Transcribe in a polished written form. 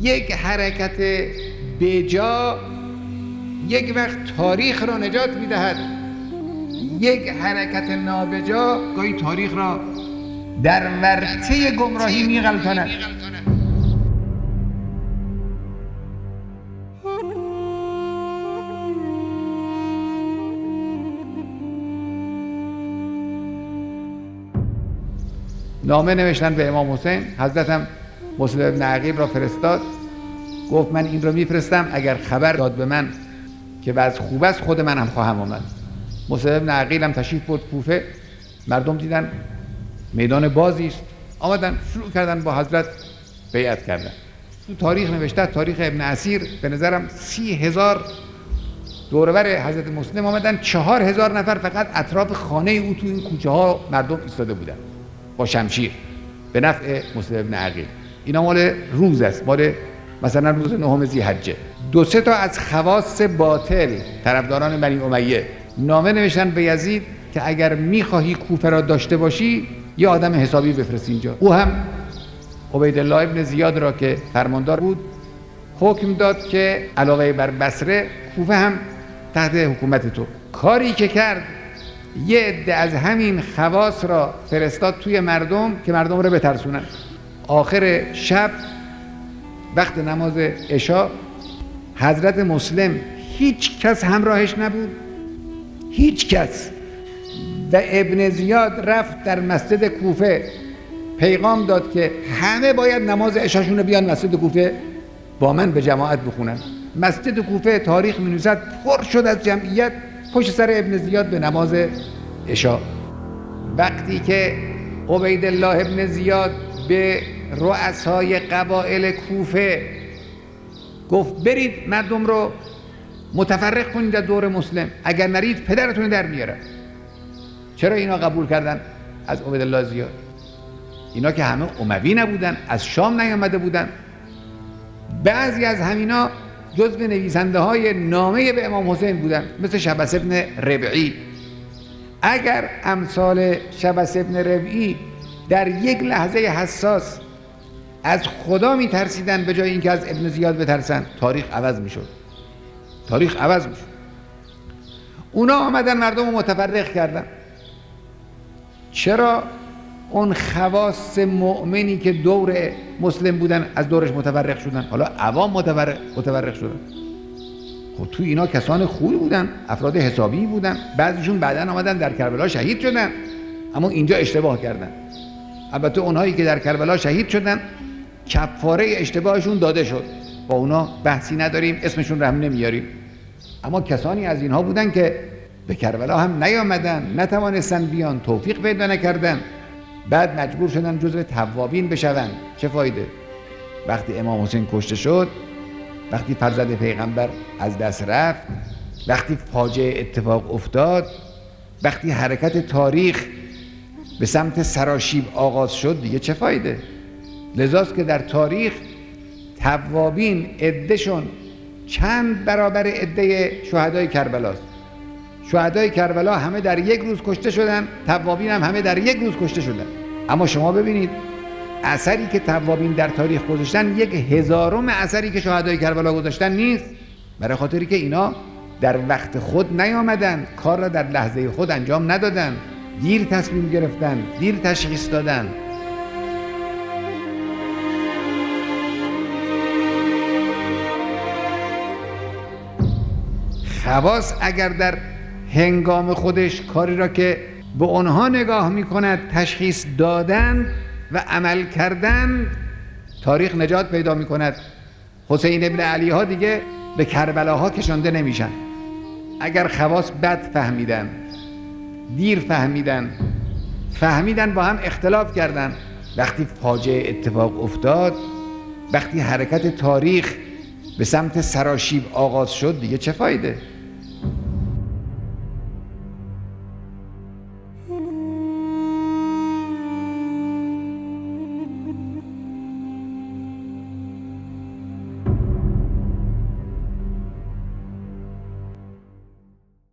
یک حرکت بجا یک وقت تاریخ را نجات می‌دهد، یک حرکت نابجا گاهی تاریخ را در ورطه گمراهی می‌غلطاند. نامه نوشتن به امام حسین، حضرتم مسلم بن عقیل را فرستاد، گفت من این را میفرستم، اگر خبر داد به من که وضع خوب است خود من هم خواهم آمد. مسلم بن عقیل هم تشریف برد کوفه، مردم دیدن میدان بازی است، آمدن شروع کردن با حضرت بیعت کردن. تو تاریخ نوشته، تاریخ ابن اسیر، به نظرم 30,000 دوربر حضرت مسلم آمدن، 4,000 نفر فقط اطراف خانه او تو این کوچه ها مردم ایستاده بودن با شمشیر به نفع مسلم بن عقیل. اینا مال روز است، مال مثلا روز 9 ذی‌حجه. 2-3 تا از خواص باطل طرفداران بنی امیه نامه نوشتن به یزید که اگر میخواهی کوفه را داشته باشی یه آدم حسابی بفرست اینجا. او هم عبیدالله ابن زیاد را که فرماندار بود حکم داد که علاوه بر بصره کوفه هم تحت حکومت تو. کاری که کرد یه عده از همین خواص را فرستاد توی مردم که مردم را بترسونن. آخر شب وقت نماز عشا حضرت مسلم هیچ کس همراهش نبود، هیچ کس، و ابن زیاد رفت در مسجد کوفه پیغام داد که همه باید نماز عشاشون رو بیان مسجد کوفه با من به جماعت بخونن. مسجد کوفه تاریخ می‌نویسد پر شد از جمعیت پشت سر ابن زیاد به نماز عشا. وقتی که عبیدالله ابن زیاد به رؤسای قبایل کوفه گفت برید مردم رو متفرق کنید در دور مسلم، اگر نرید پدرتون در میارم. چرا اینا قبول کردن از عبیدالله زیاد؟ اینا که همه اموی نبودن، از شام نیامده بودن. بعضی از همینا جزو نویسنده های نامه به امام حسین بودن، مثل شبس ابن ربعی. اگر امثال شبس ابن ربعی در یک لحظه حساس از خدا میترسیدن به جای اینکه از ابن زیاد بترسن، تاریخ عوض میشد. تاریخ عوض میشد. اونا آمدن مردم رو متفرق کردن. چرا اون خواص مؤمنی که دور مسلم بودن از دورش متفرق شدن؟ حالا عوام متفرق شدن. خب تو اینا کسان خوبی بودن، افراد حسابی بودن، بعضیشون بعداً آمدن در کربلا شهید شدن، اما اینجا اشتباه کردن. البته اونهایی که در کربلا شهید شدن کفاره اشتباهشون داده شد، با اونا بحثی نداریم، اسمشون رو هم نمیاریم. اما کسانی از اینها بودن که به کربلا هم نیامدن، نتوانستن بیان، توفیق پیدا نکردن، بعد مجبور شدن جزو توابین بشون. چه فایده؟ وقتی امام حسین کشته شد، وقتی فرزند پیغمبر از دست رفت، وقتی فاجعه اتفاق افتاد، وقتی حرکت تاریخ به سمت سراشیب آغاز شد، دیگه چه فایده؟ لذاست که در تاریخ توابین عدهشون چند برابر عده شهدای کربلاست. شهدای کربلا همه در یک روز کشته شدن، توابین هم همه در یک روز کشته شدن. اما شما ببینید اثری که توابین در تاریخ گذاشتن 1/1000 اثری که شهدای کربلا گذاشتن نیست، برای خاطری که اینا در وقت خود نیامدن، کار را در لحظه خود انجام ندادن، دیر تصمیم گرفتن، دیر تشخیص دادن. خواص اگر در هنگام خودش کاری را که به اونها نگاه میکند تشخیص دادن و عمل کردن، تاریخ نجات پیدا میکند. حسین ابن علی ها دیگه به کربلاها کشانده نمیشن. اگر خواص بد فهمیدن، دیر فهمیدن با هم اختلاف کردن، وقتی فاجعه اتفاق افتاد، وقتی حرکت تاریخ به سمت سراشیب آغاز شد، دیگه چه فایده؟